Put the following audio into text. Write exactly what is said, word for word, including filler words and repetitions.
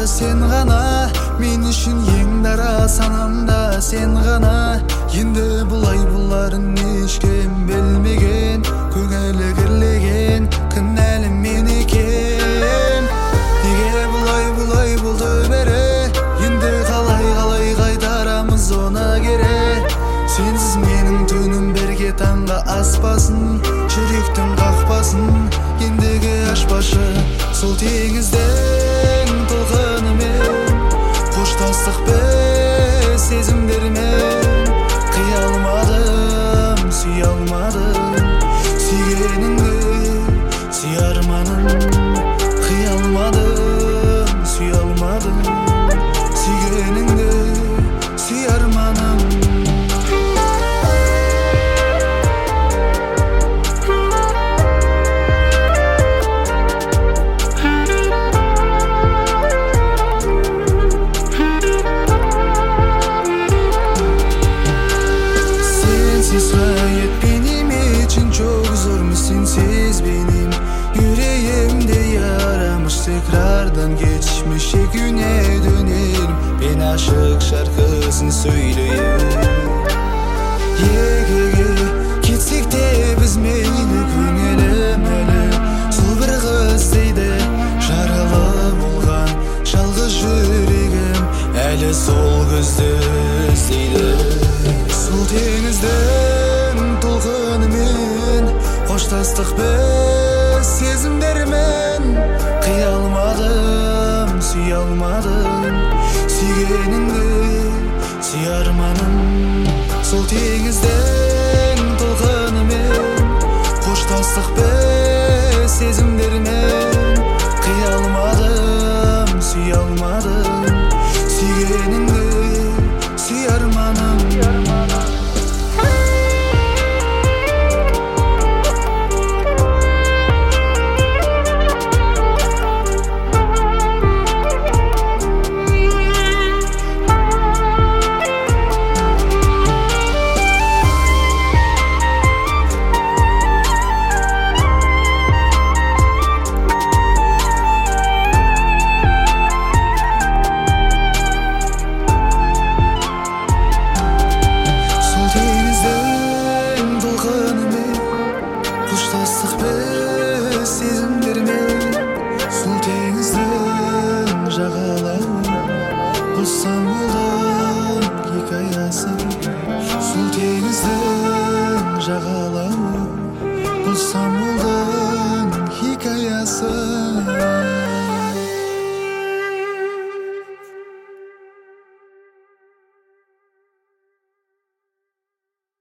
сен ғана, мен үшін ең дара санамда сен ғана. Енді бұлай боларын ешкім білмеген, көңілі кірлеген кінәлі мен екен. Неге бұлай бұлай болды бәрі, енді қалай қалай қайтарамыз оны кері. Сенсіз менің түнім бірге таңға аспасын, жүректің қақпасын ендігі ашпашы. Сол теңіздің толқынымен қоштастық біз сезімдермен. Қия алмадым, сүйе алмадым, сүйгеніңді сүйе арманым. Қия алмадым, сүйе алмадым, сүйгеніңді сүйе арманым. Sensiz benim yüreğimde yaramış, tekrardan geçmişe güne dönerim. Ben aşık şarkısını söyleyeyim. Yegege gitsek de biz meyli көңілім әлі сол бір қыз дейді. Жаралы болған жалғыз жүрегім әлі сол көзді іздейді. Сол теңіздің толқынымен қоштастық біз сезімдермен. Қия алмадым, сүйе алмадым, сүйгеніңді сүйе арманым. Сол теңіздің толқынымен қоштастық біз сезімдермен. Қия алмадым, сүйе алмадым, сүйгеніңді сүйе арманым. Қоштастық біз сезімдермен. Сол теңіздің жағалауы бұзсам болды хикаясы. Сол теңіздің жағалауы